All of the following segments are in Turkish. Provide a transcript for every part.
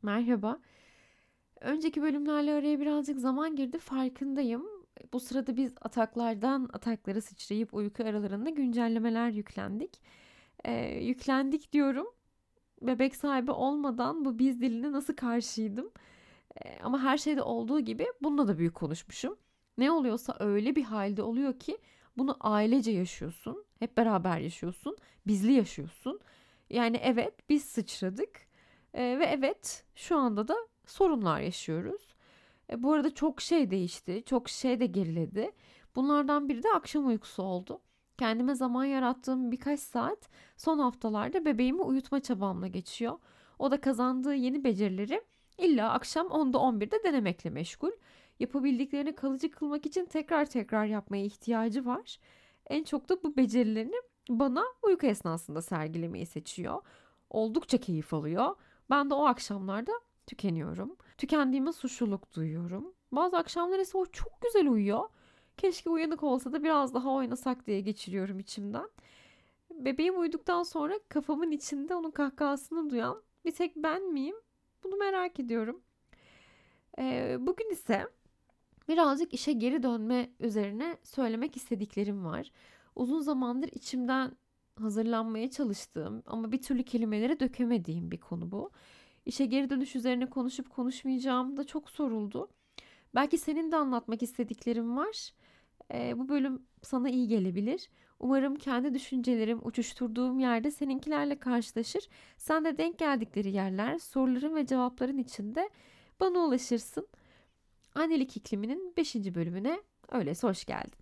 Merhaba. Önceki bölümlerle araya birazcık zaman girdi, farkındayım. Bu sırada biz ataklardan ataklara sıçrayıp uyku aralarında güncellemeler yüklendik. Yüklendik diyorum. Bebek sahibi olmadan bu biz diline nasıl karşıydım? Ama her şeyde olduğu gibi bununla da büyük konuşmuşum. Ne oluyorsa öyle bir halde oluyor ki bunu ailece yaşıyorsun. Hep beraber yaşıyorsun. Bizli yaşıyorsun. Yani evet biz sıçradık. Ve evet şu anda da sorunlar yaşıyoruz. Bu arada çok şey değişti. Çok şey de geriledi. Bunlardan biri de akşam uykusu oldu. Kendime zaman yarattığım birkaç saat son haftalarda bebeğimi uyutma çabamla geçiyor. O da kazandığı yeni becerileri illa akşam 10'da 11'de denemekle meşgul. Yapabildiklerini kalıcı kılmak için tekrar tekrar yapmaya ihtiyacı var. En çok da bu becerilerini bana uyku esnasında sergilemeyi seçiyor. Oldukça keyif alıyor. Ben de o akşamlarda tükeniyorum. Tükendiğime suçluluk duyuyorum. Bazı akşamlar ise o çok güzel uyuyor. Keşke uyanık olsa da biraz daha oynasak diye geçiriyorum içimden. Bebeğim uyuduktan sonra kafamın içinde onun kahkahasını duyan bir tek ben miyim? Bunu merak ediyorum. Bugün ise birazcık işe geri dönme üzerine söylemek istediklerim var. Uzun zamandır içimden hazırlanmaya çalıştığım ama bir türlü kelimelere dökemediğim bir konu bu. İşe geri dönüş üzerine konuşup konuşmayacağım da çok soruldu. Belki senin de anlatmak istediklerin var. Bu bölüm sana iyi gelebilir. Umarım kendi düşüncelerim uçuşturduğum yerde seninkilerle karşılaşır. Sen de denk geldikleri yerler, soruların ve cevapların içinde bana ulaşırsın. Annelik ikliminin 5. bölümüne öyleyse hoş geldin.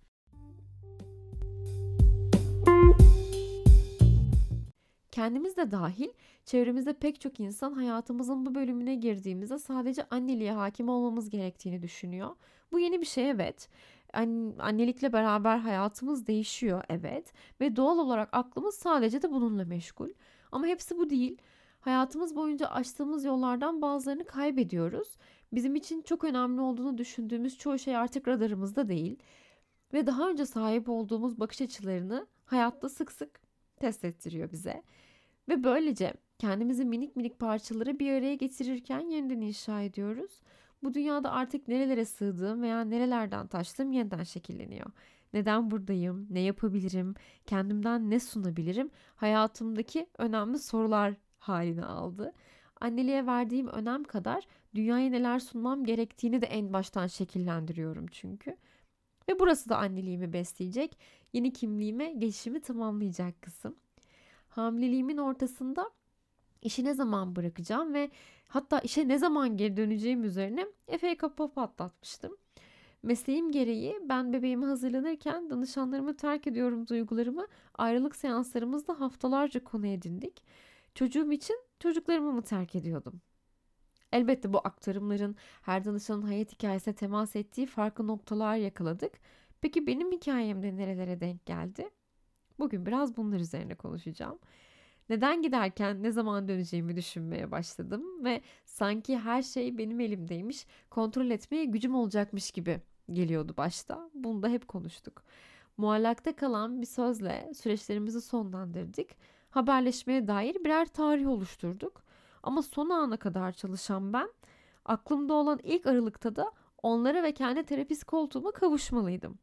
Kendimiz de dahil çevremizde pek çok insan hayatımızın bu bölümüne girdiğimizde sadece anneliğe hakim olmamız gerektiğini düşünüyor. Bu yeni bir şey, evet. Annelikle beraber hayatımız değişiyor, evet. Ve doğal olarak aklımız sadece de bununla meşgul. Ama hepsi bu değil. Hayatımız boyunca açtığımız yollardan bazılarını kaybediyoruz. Bizim için çok önemli olduğunu düşündüğümüz çoğu şey artık radarımızda değil. Ve daha önce sahip olduğumuz bakış açılarını hayatta sık sık test ettiriyor bize. Ve böylece kendimizi minik minik parçaları bir araya getirirken yeniden inşa ediyoruz. Bu dünyada artık nerelere sığdığım veya nerelerden taştığım yeniden şekilleniyor. Neden buradayım, ne yapabilirim, kendimden ne sunabilirim hayatımdaki önemli sorular haline aldı. Anneliğe verdiğim önem kadar dünyaya neler sunmam gerektiğini de en baştan şekillendiriyorum çünkü. Ve burası da anneliğimi besleyecek, yeni kimliğime geçişimi tamamlayacak kısım. Hamileliğimin ortasında işi ne zaman bırakacağım ve hatta işe ne zaman geri döneceğim üzerine epey kafa patlatmıştım. Mesleğim gereği ben bebeğime hazırlanırken danışanlarımı terk ediyorum duygularımı ayrılık seanslarımızda haftalarca konu edindik. Çocuğum için çocuklarımı mı terk ediyordum? Elbette bu aktarımların her danışanın hayat hikayesine temas ettiği farklı noktalar yakaladık. Peki benim hikayemde nerelere denk geldi? Bugün biraz bunlar üzerine konuşacağım. Neden giderken ne zaman döneceğimi düşünmeye başladım ve sanki her şey benim elimdeymiş, kontrol etmeye gücüm olacakmış gibi geliyordu başta. Bunu da hep konuştuk. Muallakta kalan bir sözle süreçlerimizi sonlandırdık. Haberleşmeye dair birer tarih oluşturduk. Ama son ana kadar çalışan ben, aklımda olan ilk aralıkta da onlara ve kendi terapist koltuğuma kavuşmalıydım.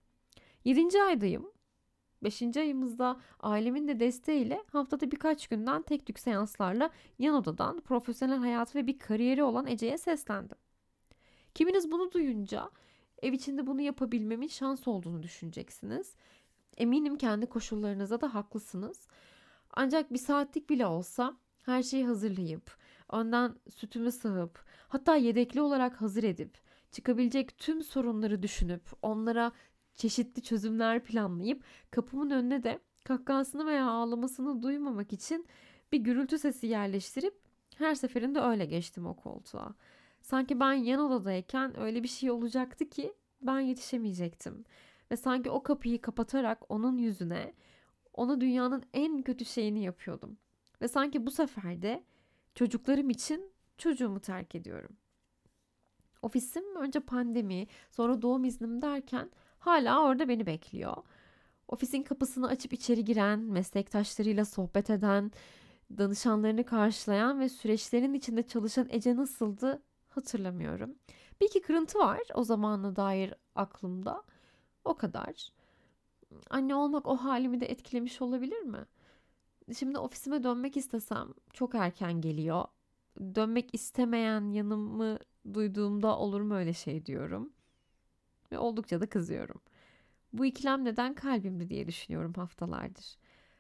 7. aydayım. 5. ayımızda ailemin de desteğiyle haftada birkaç günden tek tük seanslarla yan odadan profesyonel hayatı ve bir kariyeri olan Ece'ye seslendim. Kiminiz bunu duyunca ev içinde bunu yapabilmemin şans olduğunu düşüneceksiniz. Eminim kendi koşullarınızda da haklısınız. Ancak bir saatlik bile olsa her şeyi hazırlayıp, önden sütümü sağıp, hatta yedekli olarak hazır edip, çıkabilecek tüm sorunları düşünüp, onlara çeşitli çözümler planlayıp, kapımın önüne de kahkahasını veya ağlamasını duymamak için bir gürültü sesi yerleştirip, her seferinde öyle geçtim o koltuğa. Sanki ben yan odadayken öyle bir şey olacaktı ki ben yetişemeyecektim. Ve sanki o kapıyı kapatarak onun yüzüne, ona dünyanın en kötü şeyini yapıyordum. Ve sanki bu sefer de çocuklarım için çocuğumu terk ediyorum. Ofisim önce pandemi, sonra doğum iznim derken hala orada beni bekliyor. Ofisin kapısını açıp içeri giren, meslektaşlarıyla sohbet eden, Danışanlarını karşılayan ve süreçlerin içinde çalışan Ece nasıldı hatırlamıyorum. Bir iki kırıntı var o zamana dair aklımda. O kadar. Anne olmak o halimi de etkilemiş olabilir mi? Şimdi ofisime dönmek istesem çok erken geliyor. Dönmek istemeyen yanımı duyduğumda olur mu öyle şey diyorum. Ve oldukça da kızıyorum. Bu ikilem neden kalbimde diye düşünüyorum haftalardır.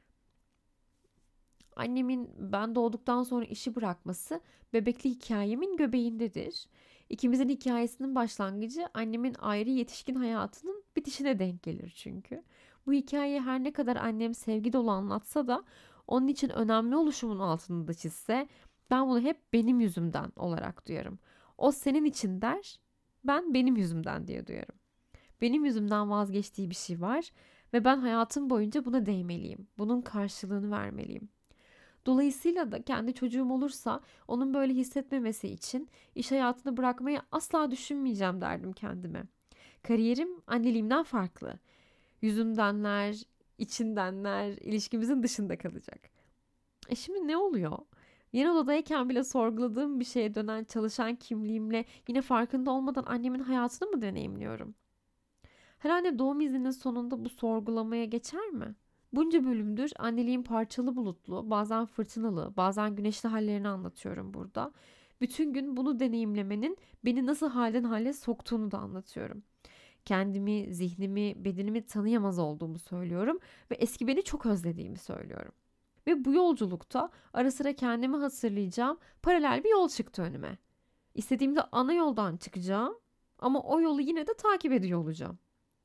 Annemin ben doğduktan sonra işi bırakması bebekli hikayemin göbeğindedir. İkimizin hikayesinin başlangıcı annemin ayrı yetişkin hayatının bitişine denk gelir çünkü. Bu hikayeyi her ne kadar annem sevgi dolu anlatsa da onun için önemli oluşumun altını da çizse ben bunu hep benim yüzümden olarak duyarım. O senin için der, ben benim yüzümden diye duyarım. Benim yüzümden vazgeçtiği bir şey var ve ben hayatım boyunca buna değmeliyim. Bunun karşılığını vermeliyim. Dolayısıyla da kendi çocuğum olursa onun böyle hissetmemesi için iş hayatını bırakmayı asla düşünmeyeceğim derdim kendime. Kariyerim anneliğimden farklı. Yüzümdenler, içindenler, ilişkimizin dışında kalacak. Şimdi ne oluyor? Yeni odadayken bile sorguladığım bir şeye dönen çalışan kimliğimle yine farkında olmadan annemin hayatını mı deneyimliyorum? Herhalde doğum izninin sonunda bu sorgulamaya geçer mi? Bunca bölümdür anneliğin parçalı bulutlu, bazen fırtınalı, bazen güneşli hallerini anlatıyorum burada. Bütün gün bunu deneyimlemenin beni nasıl halden hale soktuğunu da anlatıyorum. Kendimi, zihnimi, bedenimi tanıyamaz olduğumu söylüyorum ve eski beni çok özlediğimi söylüyorum. Ve bu yolculukta ara sıra kendimi hatırlayacağım paralel bir yol çıktı önüme. İstediğimde ana yoldan çıkacağım ama o yolu yine de takip ediyor olacağım.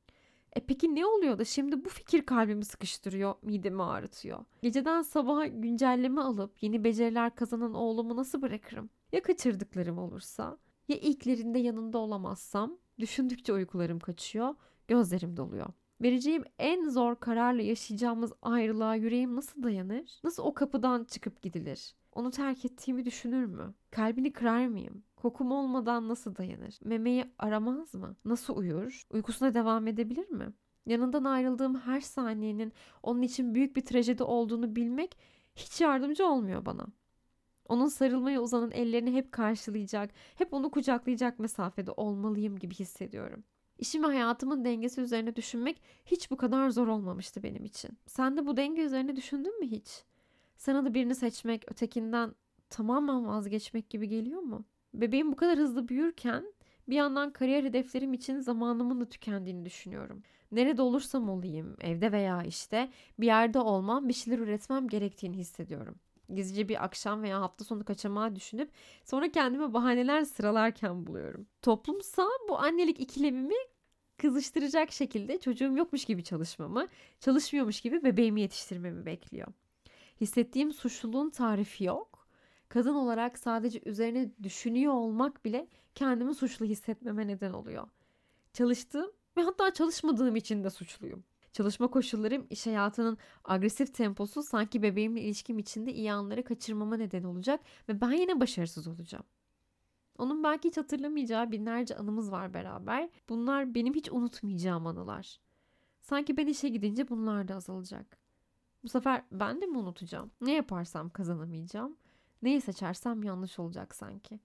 Peki ne oluyor da şimdi bu fikir kalbimi sıkıştırıyor, midemi ağrıtıyor? Geceden sabaha güncelleme alıp yeni beceriler kazanan oğlumu nasıl bırakırım? Ya kaçırdıklarım olursa? Ya ilklerinde yanında olamazsam? Düşündükçe uykularım kaçıyor, gözlerim doluyor. Vereceğim en zor kararla yaşayacağımız ayrılığa yüreğim nasıl dayanır? Nasıl o kapıdan çıkıp gidilir? Onu terk ettiğimi düşünür mü? Kalbini kırar mıyım? Kokum olmadan nasıl dayanır? Memeyi aramaz mı? Nasıl uyur? Uykusuna devam edebilir mi? Yanından ayrıldığım her saniyenin onun için büyük bir trajedi olduğunu bilmek hiç yardımcı olmuyor bana. Onun sarılmaya uzanan ellerini hep karşılayacak, hep onu kucaklayacak mesafede olmalıyım gibi hissediyorum. İşim ve hayatımın dengesi üzerine düşünmek hiç bu kadar zor olmamıştı benim için. Sen de bu denge üzerine düşündün mü hiç? Sana da birini seçmek, ötekinden tamamen vazgeçmek gibi geliyor mu? Bebeğim bu kadar hızlı büyürken bir yandan kariyer hedeflerim için zamanımın da tükendiğini düşünüyorum. Nerede olursam olayım, evde veya işte bir yerde olmam, bir şeyler üretmem gerektiğini hissediyorum. Gizlice bir akşam veya hafta sonu kaçamağı düşünüp sonra kendime bahaneler sıralarken buluyorum. Toplumsa bu annelik ikilemimi kızıştıracak şekilde çocuğum yokmuş gibi çalışmamı, çalışmıyormuş gibi bebeğimi yetiştirmemi bekliyor. Hissettiğim suçluluğun tarifi yok. Kadın olarak sadece üzerine düşünüyor olmak bile kendimi suçlu hissetmeme neden oluyor. Çalıştığım ve hatta çalışmadığım için de suçluyum. Çalışma koşullarım, iş hayatının agresif temposu sanki bebeğimle ilişkim içinde iyi anları kaçırmama neden olacak ve ben yine başarısız olacağım. Onun belki hiç hatırlamayacağı binlerce anımız var beraber. Bunlar benim hiç unutmayacağım anılar. Sanki ben işe gidince bunlar da azalacak. Bu sefer ben de mi unutacağım? Ne yaparsam kazanamayacağım. Neyi seçersem yanlış olacak sanki.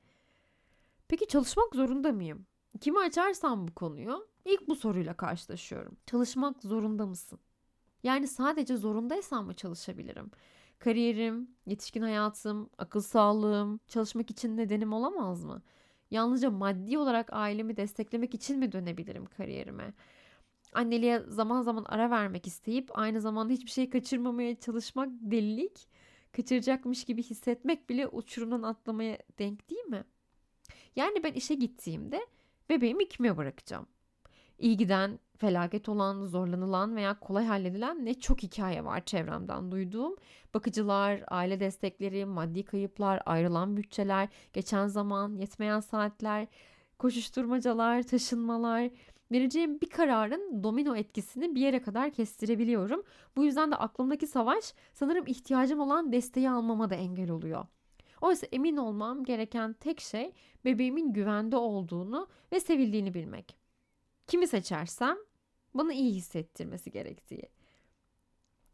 Peki çalışmak zorunda mıyım? Kimi açarsam bu konuyu ilk bu soruyla karşılaşıyorum. Çalışmak zorunda mısın? Yani sadece zorundaysam mı çalışabilirim? Kariyerim, yetişkin hayatım, akıl sağlığım çalışmak için nedenim olamaz mı? Yalnızca maddi olarak ailemi desteklemek için mi dönebilirim kariyerime? Anneliğe zaman zaman ara vermek isteyip aynı zamanda hiçbir şey kaçırmamaya çalışmak delilik. Kaçıracakmış gibi hissetmek bile uçurumdan atlamaya denk değil mi? Yani ben işe gittiğimde bebeğimi kime bırakacağım? İyi giden, felaket olan, zorlanılan veya kolay halledilen ne çok hikaye var çevremden duyduğum. Bakıcılar, aile destekleri, maddi kayıplar, ayrılan bütçeler, geçen zaman, yetmeyen saatler, koşuşturmacalar, taşınmalar. Vereceğim bir kararın domino etkisini bir yere kadar kestirebiliyorum. Bu yüzden de aklımdaki savaş sanırım ihtiyacım olan desteği almama da engel oluyor. Oysa emin olmam gereken tek şey bebeğimin güvende olduğunu ve sevildiğini bilmek. Kimi seçersem bana iyi hissettirmesi gerektiği.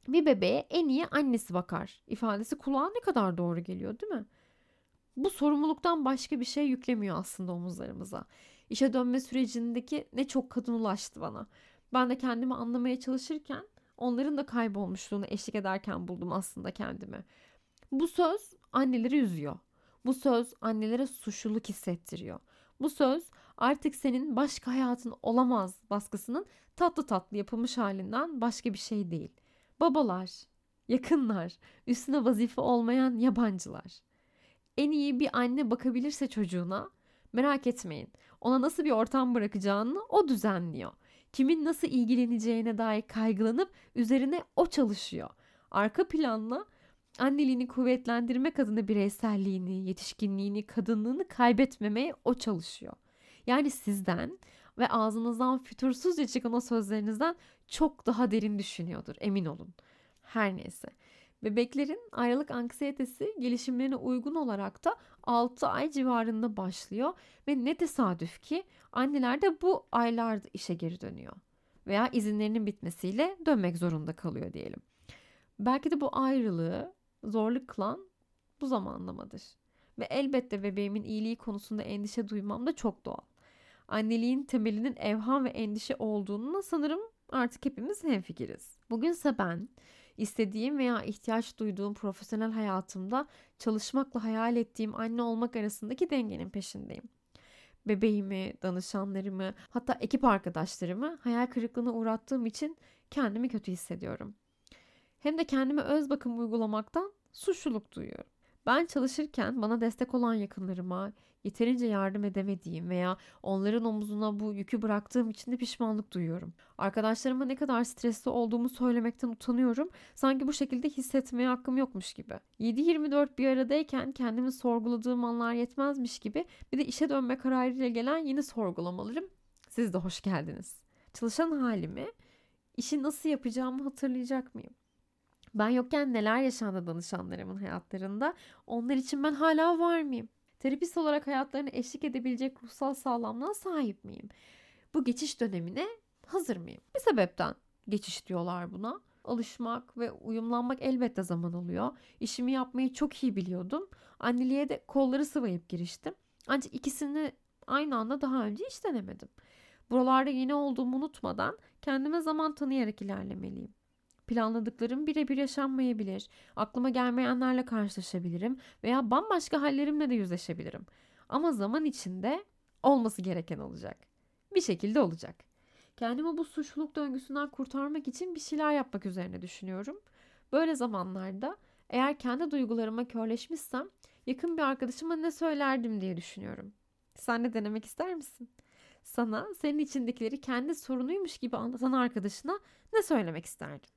Bir bebeğe en iyi annesi bakar ifadesi kulağa ne kadar doğru geliyor, değil mi? Bu sorumluluktan başka bir şey yüklemiyor aslında omuzlarımıza. İşe dönme sürecindeki ne çok kadın ulaştı bana. Ben de kendimi anlamaya çalışırken onların da kaybolmuşluğunu eşlik ederken buldum aslında kendimi. Bu söz anneleri üzüyor. Bu söz annelere suçluluk hissettiriyor. Bu söz artık senin başka hayatın olamaz baskısının tatlı tatlı yapılmış halinden başka bir şey değil. Babalar, yakınlar, üstüne vazife olmayan yabancılar. En iyi bir anne bakabilirse çocuğuna, merak etmeyin. Ona nasıl bir ortam bırakacağını o düzenliyor. Kimin nasıl ilgileneceğine dair kaygılanıp üzerine o çalışıyor. Arka planla anneliğini kuvvetlendirmek adına bireyselliğini, yetişkinliğini, kadınlığını kaybetmemeye o çalışıyor. Yani sizden ve ağzınızdan fütursuzca çıkan o sözlerinizden çok daha derin düşünüyordur, emin olun. Her neyse. Bebeklerin ayrılık anksiyetesi gelişimlerine uygun olarak da 6 ay civarında başlıyor ve ne tesadüf ki anneler de bu aylarda işe geri dönüyor veya izinlerinin bitmesiyle dönmek zorunda kalıyor diyelim. Belki de bu ayrılığı zorluk kılan bu zamanlamadır. Ve elbette bebeğimin iyiliği konusunda endişe duymam da çok doğal. Anneliğin temelinin evham ve endişe olduğunu sanırım artık hepimiz hemfikiriz. Bugünse ben istediğim veya ihtiyaç duyduğum profesyonel hayatımda çalışmakla hayal ettiğim anne olmak arasındaki dengenin peşindeyim. Bebeğimi, danışanlarımı, hatta ekip arkadaşlarımı hayal kırıklığına uğrattığım için kendimi kötü hissediyorum. Hem de kendime öz bakım uygulamaktan suçluluk duyuyorum. Ben çalışırken bana destek olan yakınlarıma yeterince yardım edemediğim veya onların omuzuna bu yükü bıraktığım için de pişmanlık duyuyorum. Arkadaşlarıma ne kadar stresli olduğumu söylemekten utanıyorum. Sanki bu şekilde hissetmeye hakkım yokmuş gibi. 7-24 bir aradayken kendimi sorguladığım anlar yetmezmiş gibi bir de işe dönme kararıyla gelen yeni sorgulamalarım. Siz de hoş geldiniz. Çalışan halimi, işi nasıl yapacağımı hatırlayacak mıyım? Ben yokken neler yaşandı danışanlarımın hayatlarında? Onlar için ben hala var mıyım? Terapist olarak hayatlarına eşlik edebilecek ruhsal sağlamlığa sahip miyim? Bu geçiş dönemine hazır mıyım? Bir sebepten geçiş diyorlar buna. Alışmak ve uyumlanmak elbette zaman alıyor. İşimi yapmayı çok iyi biliyordum. Anneliğe de kolları sıvayıp giriştim. Ancak ikisini aynı anda daha önce hiç denemedim. Buralarda yeni olduğumu unutmadan kendime zaman tanıyarak ilerlemeliyim. Planladıklarım birebir yaşanmayabilir. Aklıma gelmeyenlerle karşılaşabilirim veya bambaşka hallerimle de yüzleşebilirim. Ama zaman içinde olması gereken olacak. Bir şekilde olacak. Kendimi bu suçluluk döngüsünden kurtarmak için bir şeyler yapmak üzerine düşünüyorum. Böyle zamanlarda eğer kendi duygularıma körleşmişsem yakın bir arkadaşıma ne söylerdim diye düşünüyorum. Sen de denemek ister misin? Sana senin içindekileri kendi sorunuymuş gibi anlatan arkadaşına ne söylemek isterdin?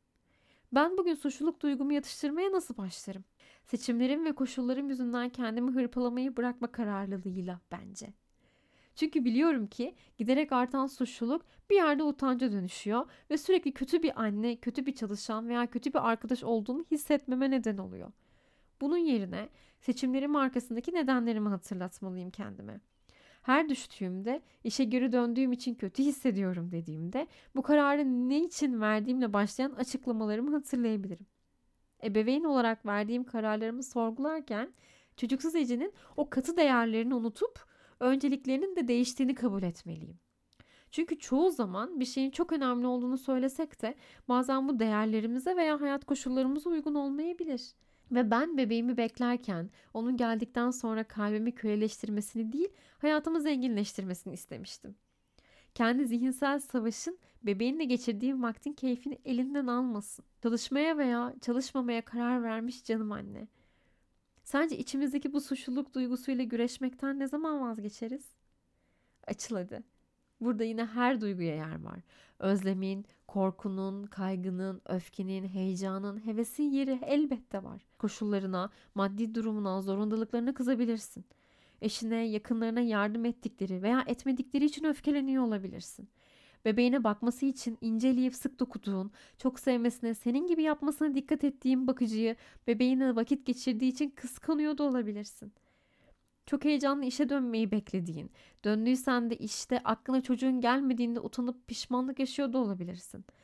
Ben bugün suçluluk duygumu yatıştırmaya nasıl başlarım? Seçimlerim ve koşullarım yüzünden kendimi hırpalamayı bırakma kararlılığıyla bence. Çünkü biliyorum ki giderek artan suçluluk bir yerde utanca dönüşüyor ve sürekli kötü bir anne, kötü bir çalışan veya kötü bir arkadaş olduğumu hissetmeme neden oluyor. Bunun yerine seçimlerim arkasındaki nedenlerimi hatırlatmalıyım kendime. Her düştüğümde, işe geri döndüğüm için kötü hissediyorum dediğimde bu kararı ne için verdiğimle başlayan açıklamalarımı hatırlayabilirim. Ebeveyn olarak verdiğim kararlarımı sorgularken çocuksuz Ece'nin o katı değerlerini unutup önceliklerinin de değiştiğini kabul etmeliyim. Çünkü çoğu zaman bir şeyin çok önemli olduğunu söylesek de bazen bu değerlerimize veya hayat koşullarımıza uygun olmayabilir. Ve ben bebeğimi beklerken onun geldikten sonra kalbimi köleleştirmesini değil, hayatımı zenginleştirmesini istemiştim. Kendi zihinsel savaşın bebeğinle geçirdiğim vaktin keyfini elinden almasın. Çalışmaya veya çalışmamaya karar vermiş canım anne. Sence içimizdeki bu suçluluk duygusuyla güreşmekten ne zaman vazgeçeriz? Açıl hadi. Burada yine her duyguya yer var. Özlemin, korkunun, kaygının, öfkenin, heyecanın, hevesin yeri elbette var. Koşullarına, maddi durumuna, zorundalıklarına kızabilirsin. Eşine, yakınlarına yardım ettikleri veya etmedikleri için öfkeleniyor olabilirsin. Bebeğine bakması için inceleyip sık dokuduğun, çok sevmesine, senin gibi yapmasına dikkat ettiğin bakıcıyı bebeğine vakit geçirdiği için kıskanıyor da olabilirsin. Çok heyecanlı işe dönmeyi beklediğin, döndüysen de işte aklına çocuğun gelmediğinde utanıp pişmanlık yaşıyor da olabilirsin.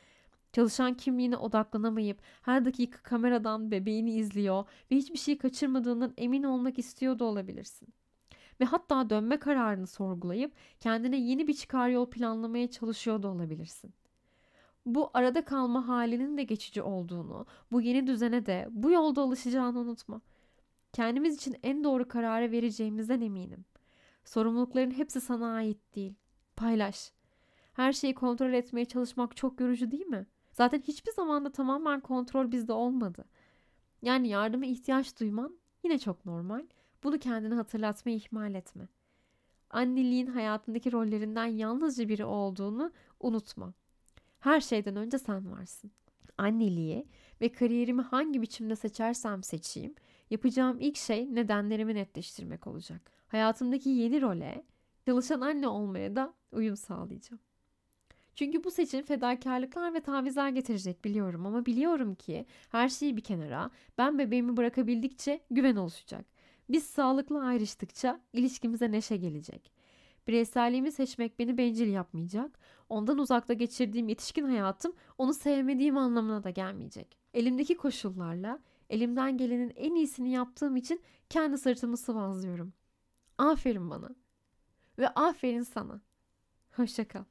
Çalışan kimliğine odaklanamayıp her dakika kameradan bebeğini izliyor ve hiçbir şey kaçırmadığından emin olmak istiyor da olabilirsin. Ve hatta dönme kararını sorgulayıp kendine yeni bir çıkar yol planlamaya çalışıyor da olabilirsin. Bu arada kalma halinin de geçici olduğunu, bu yeni düzene de bu yolda alışacağını unutma. Kendimiz için en doğru kararı vereceğimizden eminim. Sorumlulukların hepsi sana ait değil. Paylaş. Her şeyi kontrol etmeye çalışmak çok yorucu değil mi? Zaten hiçbir zaman da tamamen kontrol bizde olmadı. Yani yardıma ihtiyaç duyman yine çok normal. Bunu kendine hatırlatmayı ihmal etme. Anneliğin hayatındaki rollerinden yalnızca biri olduğunu unutma. Her şeyden önce sen varsın. Anneliği ve kariyerimi hangi biçimde seçersem seçeyim, yapacağım ilk şey nedenlerimi netleştirmek olacak. Hayatımdaki yeni role, çalışan anne olmaya da uyum sağlayacağım. Çünkü bu seçim fedakarlıklar ve tavizler getirecek biliyorum ama biliyorum ki her şeyi bir kenara, ben bebeğimi bırakabildikçe güven oluşacak. Biz sağlıklı ayrıştıkça ilişkimize neşe gelecek. Bireyselliğimi seçmek beni bencil yapmayacak. Ondan uzakta geçirdiğim yetişkin hayatım onu sevmediğim anlamına da gelmeyecek. Elimdeki koşullarla elimden gelenin en iyisini yaptığım için kendi sırtımı sıvazlıyorum. Aferin bana ve aferin sana. Hoşça kal.